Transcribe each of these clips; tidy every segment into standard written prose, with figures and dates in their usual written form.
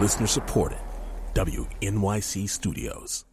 Listener supported. WNYC Studios.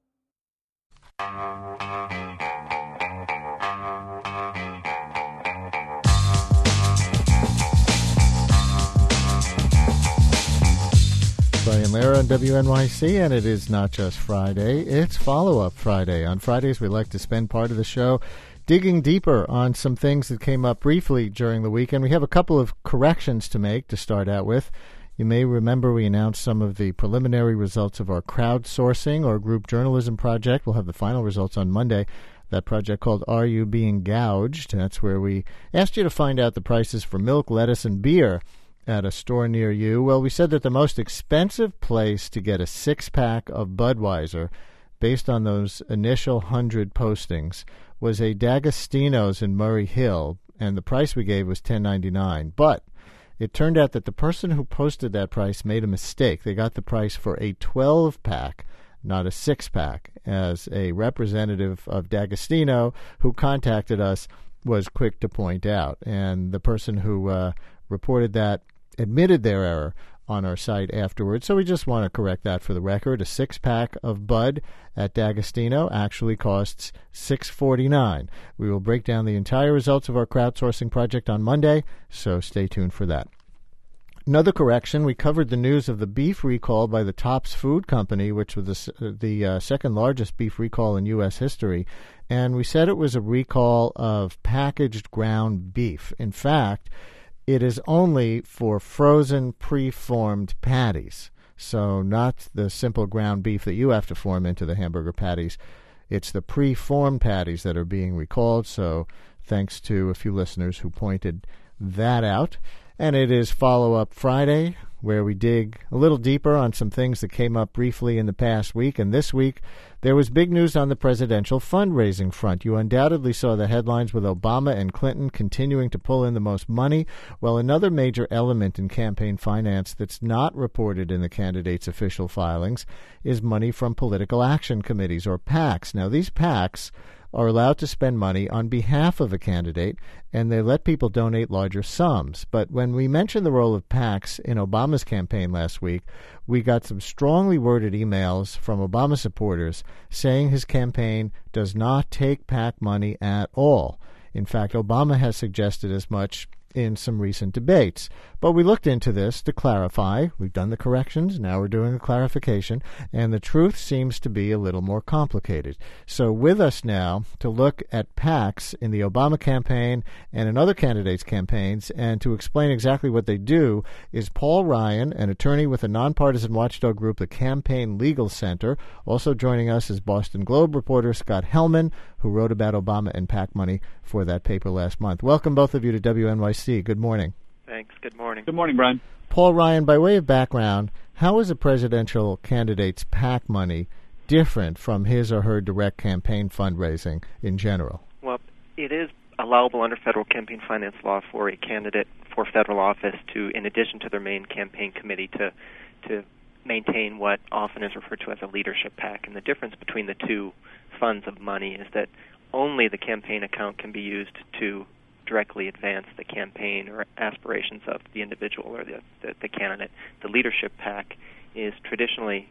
Brian Lara on WNYC, and it is not just Friday, it's Follow-Up Friday. On Fridays, we like to spend part of the show digging deeper on some things that came up briefly during the week, and we have a couple of corrections to make to start out with. You may remember we announced some of the preliminary results of our crowdsourcing or group journalism project. We'll have the final results on Monday. That project called Are You Being Gouged? That's where we asked you to find out the prices for milk, lettuce, and beer at a store near you. Well, we said that the most expensive place to get a six-pack of Budweiser, based on those initial 100 postings, was a D'Agostino's in Murray Hill, and the price we gave was $10.99. But it turned out that the person who posted that price made a mistake. They got the price for a 12-pack, not a six-pack, as a representative of D'Agostino who contacted us was quick to point out. And the person who reported that admitted their error on our site afterwards. So we just want to correct that for the record. A six-pack of Bud at D'Agostino actually costs $6.49. We will break down the entire results of our crowdsourcing project on Monday, so stay tuned for that. Another correction, we covered the news of the beef recall by the Tops Food Company, which was the second largest beef recall in U.S. history, and we said it was a recall of packaged ground beef. In fact, it is only for frozen, pre-formed patties, so not the simple ground beef that you have to form into the hamburger patties. It's the pre-formed patties that are being recalled, so thanks to a few listeners who pointed that out. And it is Follow-Up Friday, where we dig a little deeper on some things that came up briefly in the past week. And this week, there was big news on the presidential fundraising front. You undoubtedly saw the headlines with Obama and Clinton continuing to pull in the most money. Well, another major element in campaign finance that's not reported in the candidates' official filings is money from political action committees, or PACs. Now, these PACs are allowed to spend money on behalf of a candidate, and they let people donate larger sums. But when we mentioned the role of PACs in Obama's campaign last week, we got some strongly worded emails from Obama supporters saying his campaign does not take PAC money at all. In fact, Obama has suggested as much in some recent debates. But we looked into this to clarify. We've done the corrections. Now we're doing a clarification. And the truth seems to be a little more complicated. So with us now to look at PACs in the Obama campaign and in other candidates' campaigns and to explain exactly what they do is Paul Ryan, an attorney with a nonpartisan watchdog group, the Campaign Legal Center. Also joining us is Boston Globe reporter Scott Hellman, who wrote about Obama and PAC money for that paper last month. Welcome, both of you, to WNYC. Good morning. Thanks. Good morning. Good morning, Brian. Paul Ryan, by way of background, how is a presidential candidate's PAC money different from his or her direct campaign fundraising in general? Well, it is allowable under federal campaign finance law for a candidate for federal office to, in addition to their main campaign committee, to maintain what often is referred to as a leadership PAC. And the difference between the two funds of money is that only the campaign account can be used to directly advance the campaign or aspirations of the individual or the candidate. The leadership PAC is traditionally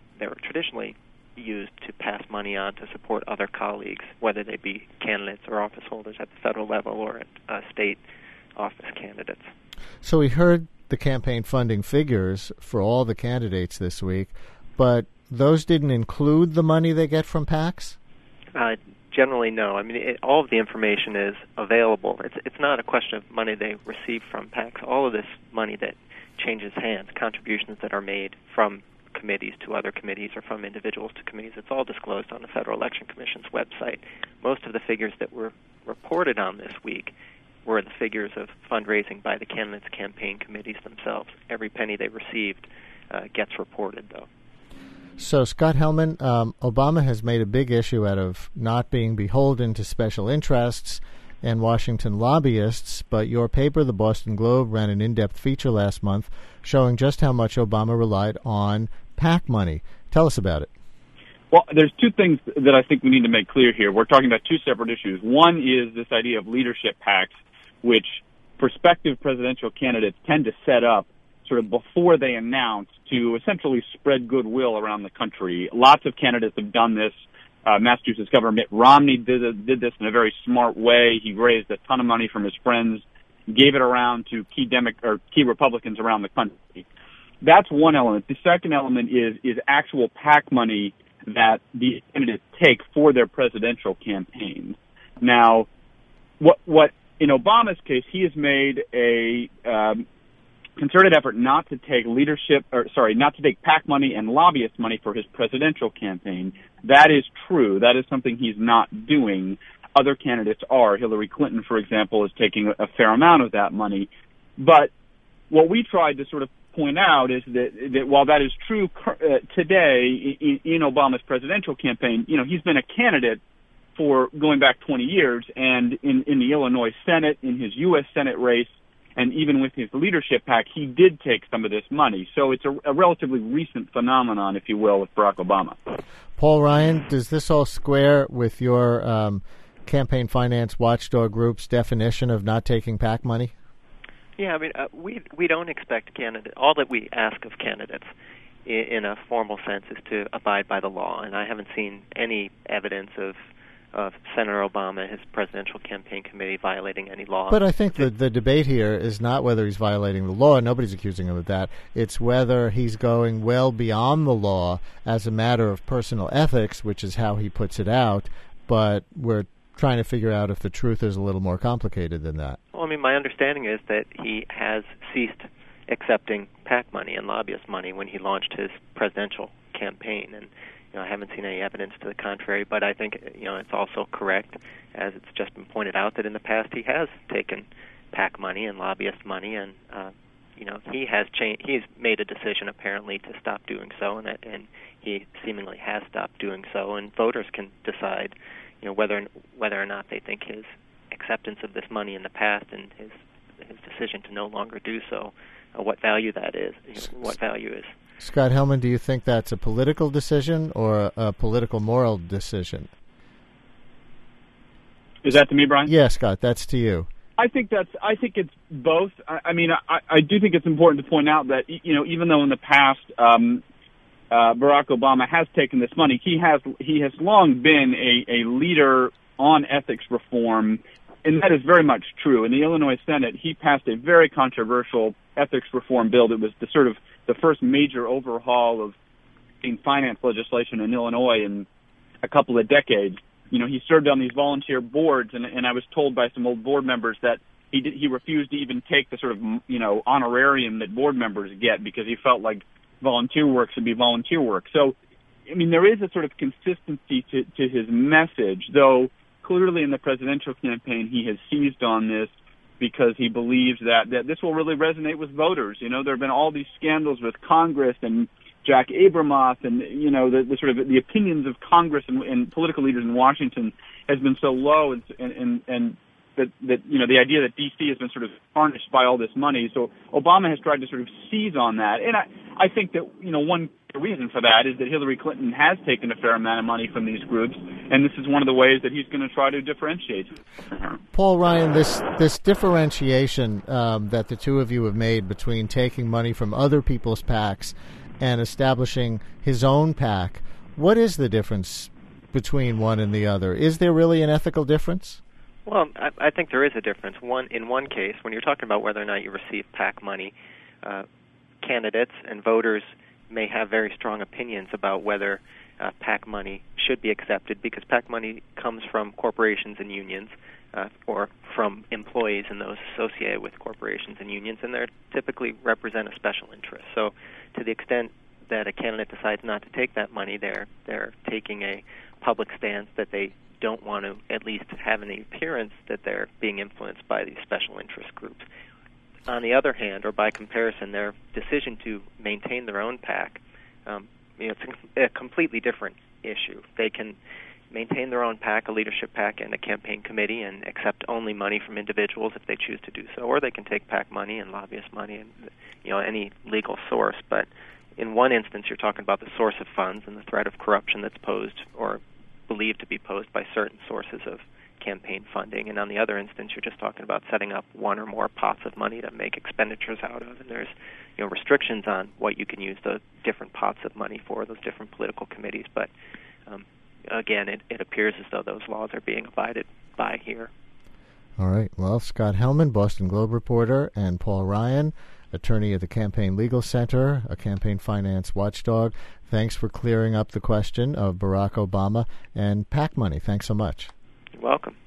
used to pass money on to support other colleagues, whether they be candidates or office holders at the federal level or at state office candidates. So we heard the campaign funding figures for all the candidates this week, but those didn't include the money they get from PACs? Generally, no. I mean, all of the information is available. It's not a question of money they receive from PACs. All of this money that changes hands, contributions that are made from committees to other committees or from individuals to committees, it's all disclosed on the Federal Election Commission's website. Most of the figures that were reported on this week were the figures of fundraising by the candidates' campaign committees themselves. Every penny they received gets reported, though. So, Scott Hellman, Obama has made a big issue out of not being beholden to special interests and Washington lobbyists, but your paper, the Boston Globe, ran an in-depth feature last month showing just how much Obama relied on PAC money. Tell us about it. Well, there's two things that I think we need to make clear here. We're talking about two separate issues. One is this idea of leadership PACs, which prospective presidential candidates tend to set up sort of before they announce to essentially spread goodwill around the country. Lots of candidates have done this. Massachusetts Governor Mitt Romney did this in a very smart way. He raised a ton of money from his friends, gave it around to key Republicans around the country. That's one element. The second element is actual PAC money that the candidates take for their presidential campaigns. Now, what in Obama's case, he has made a concerted effort not to take not to take PAC money and lobbyist money for his presidential campaign. That is true. That is something he's not doing. Other candidates are. Hillary Clinton, for example, is taking a fair amount of that money. But what we tried to sort of point out is that while that is true today in Obama's presidential campaign, he's been a candidate for going back 20 years, and in the Illinois Senate, in his U.S. Senate race, and even with his leadership PAC, he did take some of this money. So it's a relatively recent phenomenon, if you will, with Barack Obama. Paul Ryan, does this all square with your campaign finance watchdog group's definition of not taking PAC money? Yeah, I mean, we don't expect candidates. All that we ask of candidates in a formal sense is to abide by the law, and I haven't seen any evidence of Senator Obama, his presidential campaign committee, violating any law. But I think the debate here is not whether he's violating the law. Nobody's accusing him of that. It's whether he's going well beyond the law as a matter of personal ethics, which is how he puts it out. But we're trying to figure out if the truth is a little more complicated than that. Well, I mean, my understanding is that he has ceased accepting PAC money and lobbyist money when he launched his presidential campaign, and I haven't seen any evidence to the contrary, but I think it's also correct, as it's just been pointed out, that in the past he has taken PAC money and lobbyist money, and he has changed. He's made a decision apparently to stop doing so, and he seemingly has stopped doing so. And voters can decide, whether or not they think his acceptance of this money in the past and his decision to no longer do so, what value that is, what value is. Scott Hellman, do you think that's a political decision or a political moral decision? Is that to me, Brian? Yeah, Scott, that's to you. I think it's both. I mean, I do think it's important to point out that even though in the past Barack Obama has taken this money, he has long been a leader on ethics reform, and that is very much true. In the Illinois Senate, he passed a very controversial ethics reform bill that was the first major overhaul of finance legislation in Illinois in a couple of decades. He served on these volunteer boards, and I was told by some old board members that he refused to even take the sort of honorarium that board members get because he felt like volunteer work should be volunteer work. So, I mean, there is a sort of consistency to his message, though clearly in the presidential campaign he has seized on this because he believes that this will really resonate with voters. There have been all these scandals with Congress and Jack Abramoff, and the sort of the opinions of Congress and political leaders in Washington has been so low, and that the idea that D.C. has been sort of tarnished by all this money. So Obama has tried to sort of seize on that, and I think that one reason for that is that Hillary Clinton has taken a fair amount of money from these groups, and this is one of the ways that he's going to try to differentiate. Paul Ryan, this differentiation that the two of you have made between taking money from other people's PACs and establishing his own PAC, what is the difference between one and the other? Is there really an ethical difference? Well, I think there is a difference. In one case, when you're talking about whether or not you receive PAC money, candidates and voters may have very strong opinions about whether PAC money should be accepted, because PAC money comes from corporations and unions or from employees and those associated with corporations and unions, and they typically represent a special interest. So to the extent that a candidate decides not to take that money, they're taking a public stance that they don't want to at least have any appearance that they're being influenced by these special interest groups. On the other hand, or by comparison, their decision to maintain their own PAC, it's a completely different issue. They can maintain their own PAC, a leadership PAC, and a campaign committee, and accept only money from individuals if they choose to do so, or they can take PAC money and lobbyist money and any legal source. But in one instance, you're talking about the source of funds and the threat of corruption that's posed or believed to be posed by certain sources of campaign funding. And on the other instance, you're just talking about setting up one or more pots of money to make expenditures out of. And there's restrictions on what you can use the different pots of money for, those different political committees. But again, it appears as though those laws are being abided by here. All right. Well, Scott Hellman, Boston Globe reporter, and Paul Ryan, attorney at the Campaign Legal Center, a campaign finance watchdog. Thanks for clearing up the question of Barack Obama and PAC money. Thanks so much. You're welcome.